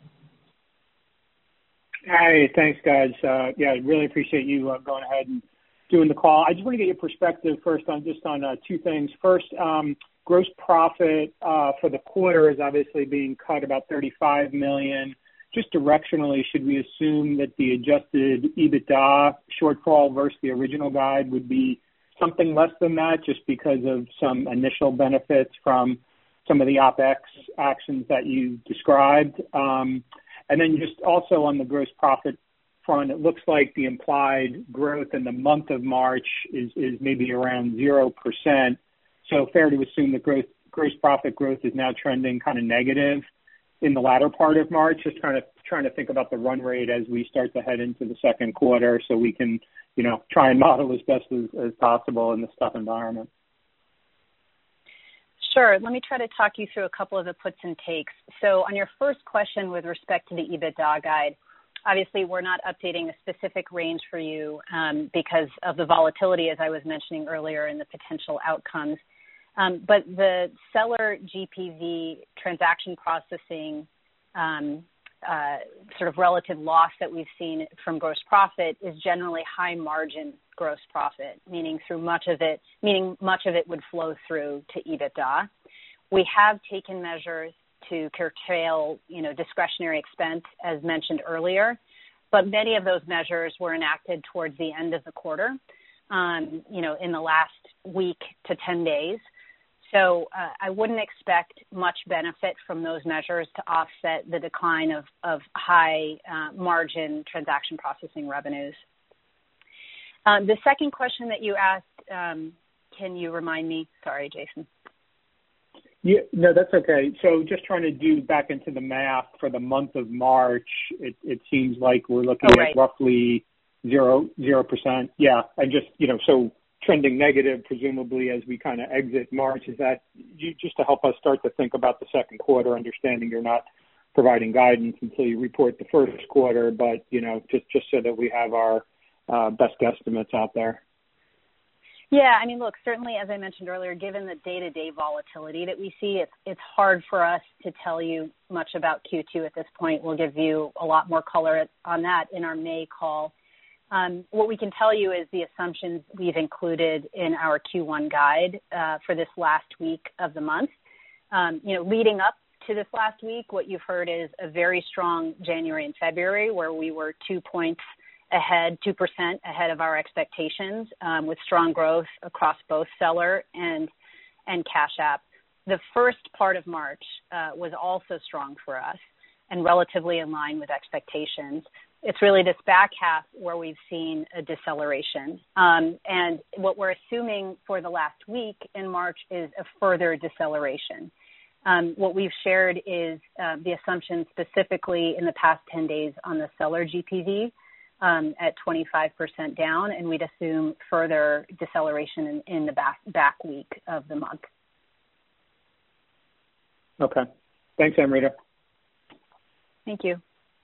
Hi, thanks, guys. Uh, yeah, I really appreciate you uh, going ahead and doing the call. I just want to get your perspective first on just on uh, two things. First, um, gross profit uh, for the quarter is obviously being cut about thirty-five million dollars. Just directionally, should we assume that the adjusted EBITDA shortfall versus the original guide would be something less than that, just because of some initial benefits from some of the OpEx actions that you described? Um, and then just also on the gross profit front, it looks like the implied growth in the month of March is, is maybe around zero percent. So fair to assume that gross, gross profit growth is now trending kind of negative in the latter part of March. Just trying to trying to think about the run rate as we start to head into the second quarter so we can, you know, try and model as best as, as possible in this tough environment. Sure. Let me try to talk you through a couple of the puts and takes. So on your first question with respect to the EBITDA guide, obviously we're not updating a specific range for you um, because of the volatility, as I was mentioning earlier, and the potential outcomes. Um, but the seller G P V transaction processing um, uh, sort of relative loss that we've seen from gross profit is generally high margin gross profit, meaning through much of it, meaning much of it would flow through to EBITDA. We have taken measures to curtail, you know, discretionary expense, as mentioned earlier, but many of those measures were enacted towards the end of the quarter, um, you know, in the last week to ten days. So uh, I wouldn't expect much benefit from those measures to offset the decline of, of high uh, margin transaction processing revenues. Um, the second question that you asked, um, can you remind me? Sorry, Jason. Yeah, no, that's okay. So just trying to do back into the math for the month of March, it, it seems like we're looking oh, right. at roughly zero, zero percent. Yeah, and just, you know, so trending negative, presumably, as we kind of exit March. Is that you, just to help us start to think about the second quarter, understanding you're not providing guidance until you report the first quarter, but, you know, just, just so that we have our uh, best guesstimates out there. Yeah, I mean, look, certainly, as I mentioned earlier, given the day-to-day volatility that we see, it's it's hard for us to tell you much about Q two at this point. We'll give you a lot more color on that in our May call. Um, what we can tell you is the assumptions we've included in our Q one guide uh, for this last week of the month. Um, you know, leading up to this last week, what you've heard is a very strong January and February, where we were two points ahead, two percent ahead of our expectations, um, with strong growth across both Seller and and Cash App. The first part of March uh, was also strong for us and relatively in line with expectations. It's really this back half where we've seen a deceleration. Um, and what we're assuming for the last week in March is a further deceleration. Um, what we've shared is uh, the assumption specifically in the past ten days on the Seller G P V. Um, at twenty-five percent down, and we'd assume further deceleration in, in the back, back week of the month. Okay. Thanks, Amrita. Thank you.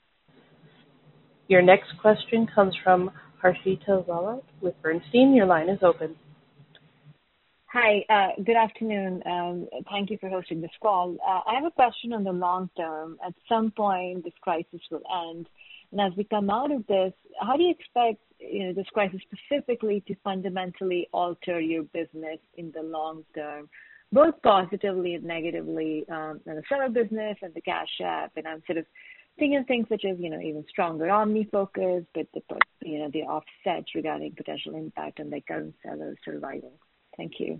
Your next question comes from Harshita Rawat with Bernstein. Your line is open. Hi, uh, good afternoon. Um, thank you for hosting this call. Uh, I have a question on the long term. At some point, this crisis will end. And as we come out of this, how do you expect, you know, this crisis specifically to fundamentally alter your business in the long term, both positively and negatively, um, in the Seller business and the Cash App? And I'm sort of thinking of things such as, you know, even stronger omni focus, but the, you know, the offsets regarding potential impact on the current Seller survival. Thank you.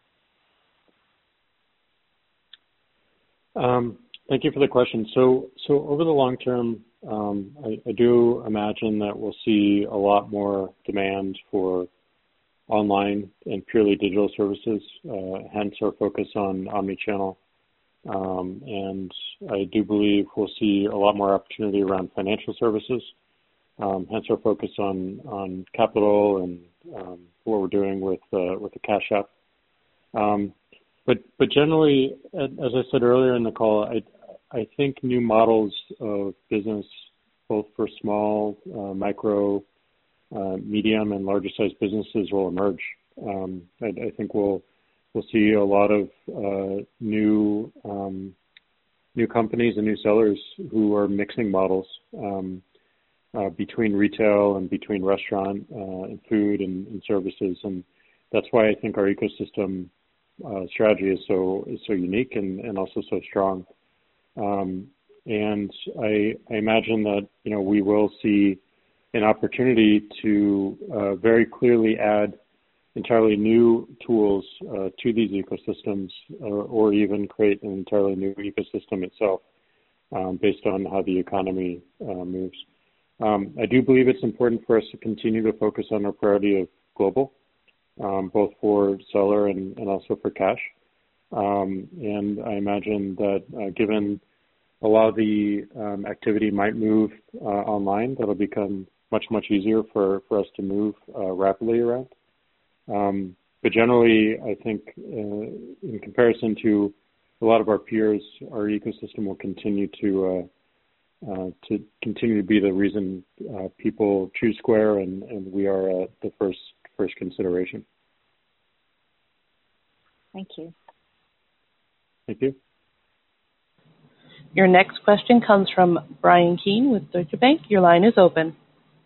Um, thank you for the question. So, so over the long term, um, I, I do imagine that we'll see a lot more demand for online and purely digital services, uh, hence our focus on omnichannel. Um, and I do believe we'll see a lot more opportunity around financial services, um, hence our focus on, on capital and um, what we're doing with uh, with the Cash App. Um, but but generally, as I said earlier in the call, I I think new models of business, both for small, uh, micro, uh, medium, and larger sized businesses, will emerge. Um, I, I think we'll we'll see a lot of uh, new um, new companies and new sellers who are mixing models um, uh, between retail and between restaurant uh, and food and, and services, and that's why I think our ecosystem uh, strategy is so is so unique and, and also so strong. Um, and I, I imagine that you know we will see an opportunity to uh, very clearly add entirely new tools uh, to these ecosystems, or, or even create an entirely new ecosystem itself, um, based on how the economy uh, moves. Um, I do believe it's important for us to continue to focus on our priority of global, um, both for Seller and, and also for Cash. Um, and I imagine that uh, given a lot of the um, activity might move uh, online, that'll become much, much easier for, for us to move uh, rapidly around. Um, but generally, I think uh, in comparison to a lot of our peers, our ecosystem will continue to uh, uh, to continue to be the reason uh, people choose Square, and, and we are uh, the first first consideration. Thank you. Thank you. Your next question comes from Bryan Keane with Deutsche Bank. Your line is open.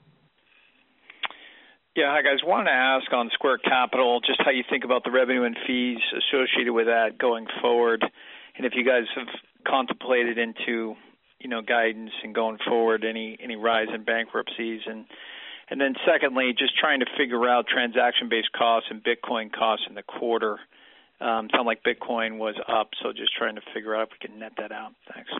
Yeah, hi guys. Wanted to ask on Square Capital just how you think about the revenue and fees associated with that going forward, and if you guys have contemplated into, you know, guidance and going forward any any rise in bankruptcies, and and then secondly, just trying to figure out transaction-based costs and Bitcoin costs in the quarter. Um, sound like Bitcoin was up, so just trying to figure out if we can net that out. Thanks.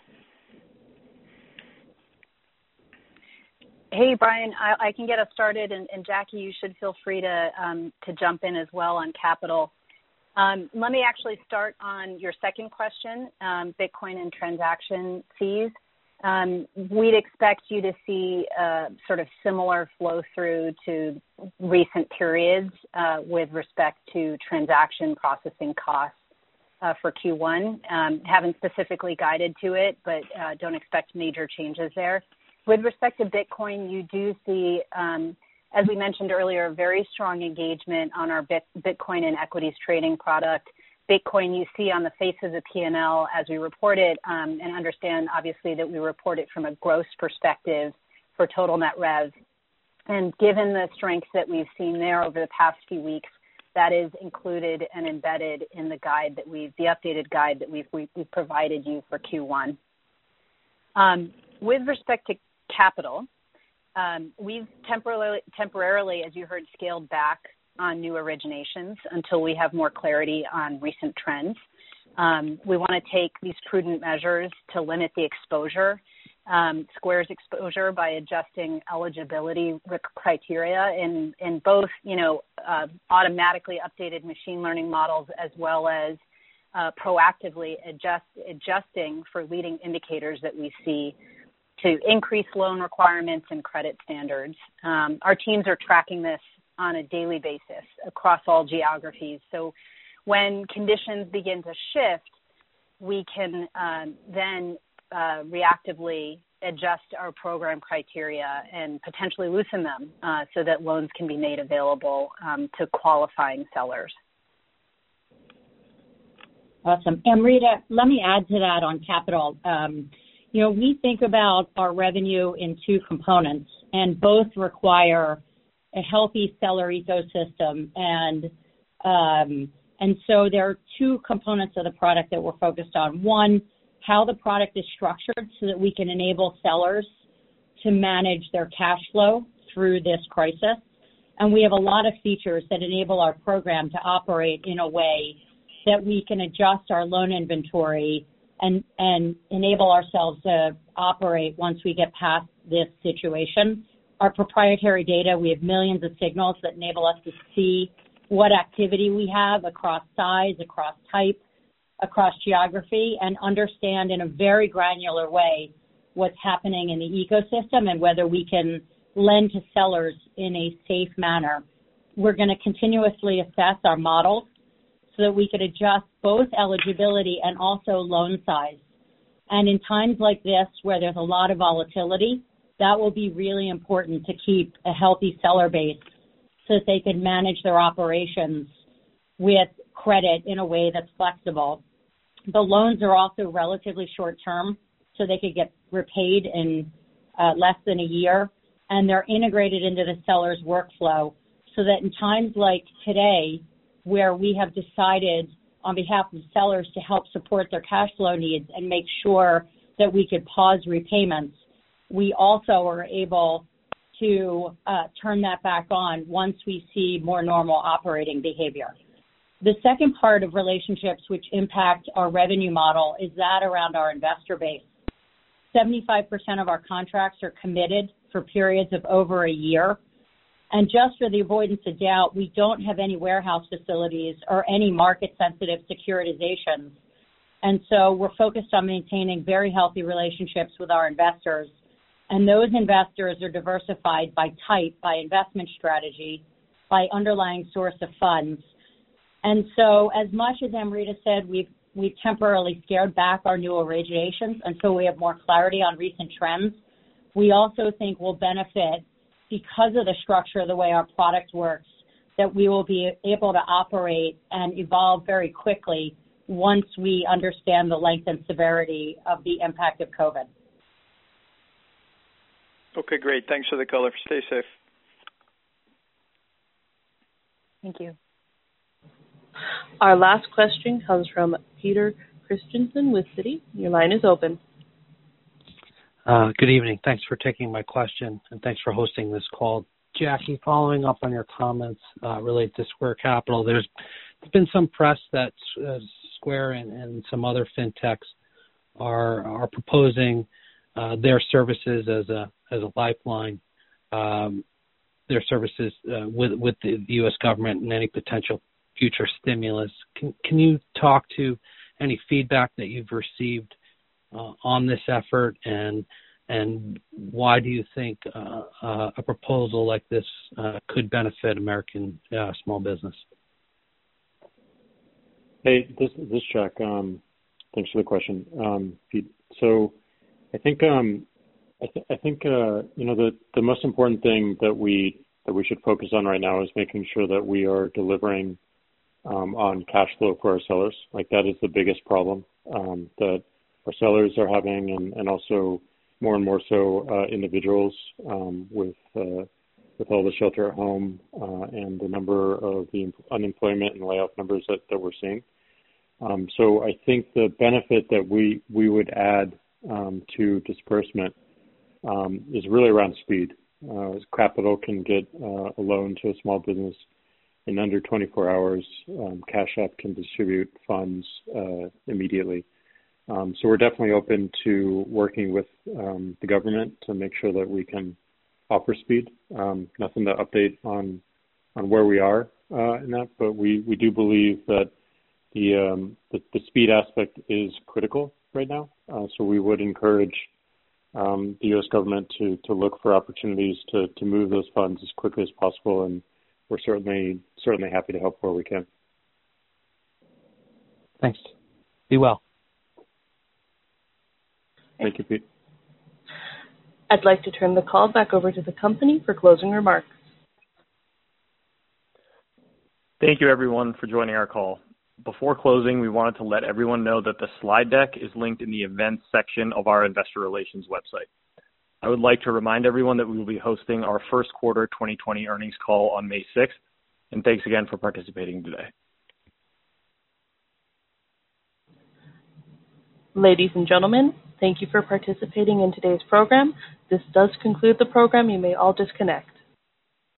Hey, Brian, I, I can get us started, and, and Jackie, you should feel free to um, to jump in as well on capital. Um, let me actually start on your second question, um, Bitcoin and transaction fees. Um, we'd expect you to see uh, sort of similar flow through to recent periods uh, with respect to transaction processing costs uh, for Q one. Um, haven't specifically guided to it, but uh, don't expect major changes there. With respect to Bitcoin, you do see, um, as we mentioned earlier, very strong engagement on our Bit- Bitcoin and equities trading product. Bitcoin you see on the face of the P and L as we report it, um, and understand obviously that we report it from a gross perspective for total net rev. And given the strength that we've seen there over the past few weeks, that is included and embedded in the guide that we've, the updated guide that we've, we've, we've provided you for Q one. Um, with respect to capital, um, we've temporarily, temporarily, as you heard, scaled back on new originations until we have more clarity on recent trends. Um, we want to take these prudent measures to limit the exposure, um, Square's exposure, by adjusting eligibility criteria in, in both, you know, uh, automatically updated machine learning models as well as uh, proactively adjust, adjusting for leading indicators that we see to increase loan requirements and credit standards. Um, our teams are tracking this on a daily basis across all geographies. So when conditions begin to shift, we can um, then uh, reactively adjust our program criteria and potentially loosen them uh, so that loans can be made available um, to qualifying sellers. Awesome. Amrita, let me add to that on capital. Um, you know, we think about our revenue in two components, and both require a healthy seller ecosystem. And um, and so there are two components of the product that we're focused on. One, how the product is structured so that we can enable sellers to manage their cash flow through this crisis. And we have a lot of features that enable our program to operate in a way that we can adjust our loan inventory and, and enable ourselves to operate once we get past this situation. Our proprietary data, we have millions of signals that enable us to see what activity we have across size, across type, across geography, and understand in a very granular way what's happening in the ecosystem and whether we can lend to sellers in a safe manner. We're going to continuously assess our models so that we could adjust both eligibility and also loan size. And in times like this where there's a lot of volatility, that will be really important to keep a healthy seller base so that they can manage their operations with credit in a way that's flexible. The loans are also relatively short term, so they could get repaid in uh, less than a year, and they're integrated into the seller's workflow so that in times like today, where we have decided on behalf of sellers to help support their cash flow needs and make sure that we could pause repayments, we also are able to uh, turn that back on once we see more normal operating behavior. The second part of relationships which impact our revenue model is that around our investor base. seventy-five percent of our contracts are committed for periods of over a year. And just for the avoidance of doubt, we don't have any warehouse facilities or any market-sensitive securitizations. And so we're focused on maintaining very healthy relationships with our investors. And those investors are diversified by type, by investment strategy, by underlying source of funds. And so as much as Amrita said, we've, we've temporarily scaled back our new originations until we have more clarity on recent trends, we also think we'll benefit because of the structure of the way our product works, that we will be able to operate and evolve very quickly once we understand the length and severity of the impact of COVID. Okay, great. Thanks for the color. Stay safe. Thank you. Our last question comes from Peter Christensen with Citi. Your line is open. Uh, good evening. Thanks for taking my question, and thanks for hosting this call. Jackie, following up on your comments uh, related to Square Capital, there's been some press that uh, Square and, and some other fintechs are are proposing uh, their services as a as a lifeline, um, their services uh, with with the U S government and any potential future stimulus. Can can you talk to any feedback that you've received Uh, on this effort, and and why do you think uh, uh, a proposal like this uh, could benefit American uh, small business? Hey, this this is Jack. Um, thanks for the question, um, Pete. So, I think um, I, th- I think uh, you know the the most important thing that we that we should focus on right now is making sure that we are delivering um, on cash flow for our sellers. Like that is the biggest problem um, that our sellers are having, and, and also more and more so uh, individuals um, with uh, with all the shelter at home uh, and the number of the unemployment and layoff numbers that, that we're seeing. Um, so I think the benefit that we we would add um, to disbursement um, is really around speed. Uh, capital can get uh, a loan to a small business in under twenty-four hours. Um, Cash App can distribute funds uh, immediately. Um, so we're definitely open to working with um, the government to make sure that we can offer speed. Um, nothing to update on on where we are uh, in that, but we, we do believe that the, um, the the speed aspect is critical right now. Uh, so we would encourage um, the U S government to to look for opportunities to to move those funds as quickly as possible, and we're certainly certainly happy to help where we can. Thanks. Be well. Thank you, Pete. I'd like to turn the call back over to the company for closing remarks. Thank you, everyone, for joining our call. Before closing, we wanted to let everyone know that the slide deck is linked in the events section of our investor relations website. I would like to remind everyone that we will be hosting our first quarter twenty twenty earnings call on May sixth, and thanks again for participating today. Ladies and gentlemen, thank you for participating in today's program. This does conclude the program. You may all disconnect.